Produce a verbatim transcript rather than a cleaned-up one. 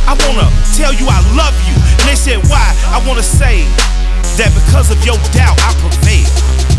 I wanna tell you I love you. And they said, why? I wanna say that because of your doubt, I prevail.